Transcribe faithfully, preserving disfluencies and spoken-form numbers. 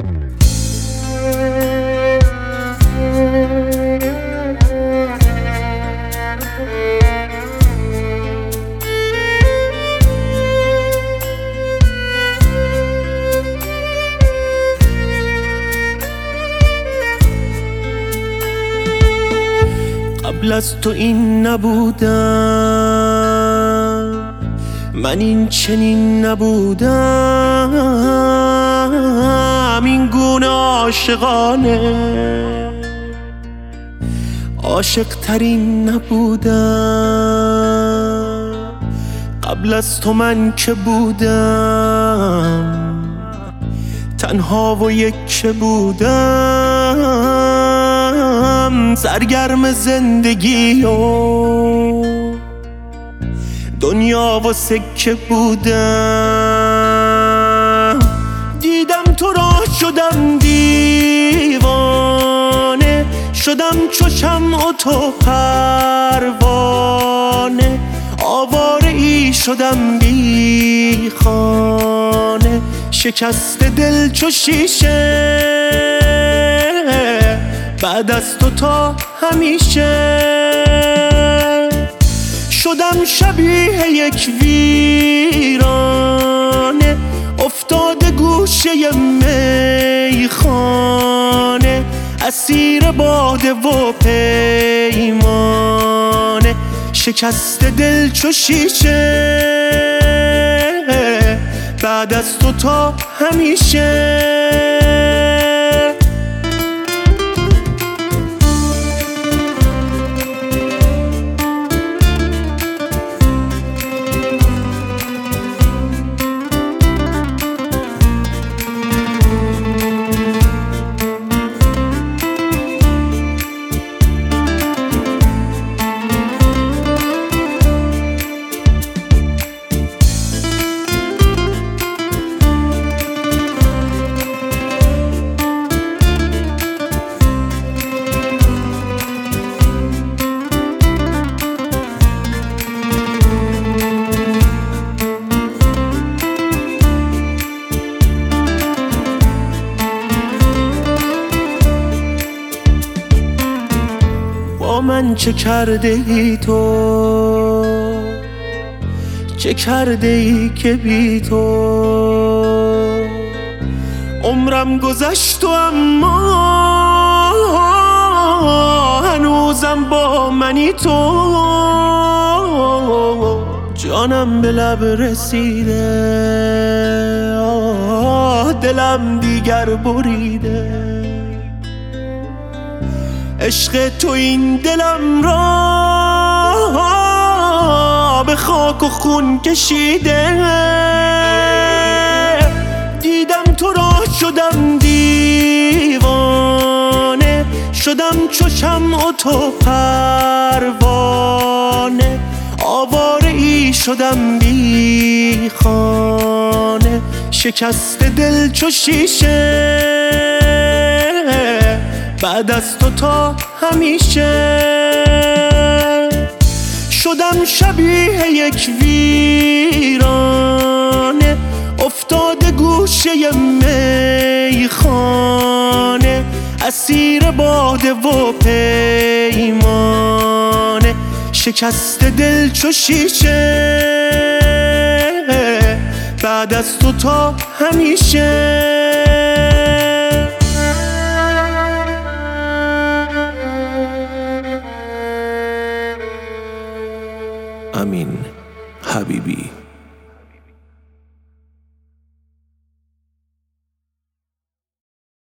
قبل از تو این نبودم، من این چنین نبودم، این گونه عاشقانه عاشق ترین نبودم. قبل از تو من که بودم، تنها و یک بودم، سرگرم زندگی و دنیا و سکه بودم. دیدم تو را شدم دیوانه، شدم چو شمع و تو پروانه، آواره ای شدم بی خانه، شکست دل چو شیشه، بعد از تو تا همیشه. شدم شبیه یک ویرانه، افتاده گوشه میخانه، اسیر باده و پیمانه، شکست دل چو شیشه، بعد از تو تا همیشه. با من چه کرده ای تو، چه کرده ای که بی تو عمرم گذشت و اما هنوزم با منی تو. جانم به لب رسیده، آه دلم دیگر بریده، عشق تو این دلم را به خاک و خون کشیده. دیدم تو را شدم دیوانه، شدم چو شمع و تو پروانه، آواره ای شدم بی خانه، شکست دل چو شیشه، بعد از تو تا همیشه. شدم شبیه یک ویرانه، افتاده گوشه میخانه، اسیر باده و پیمانه، شکست دل چو شیشه، بعد از تو تا همیشه. امین حبیبی.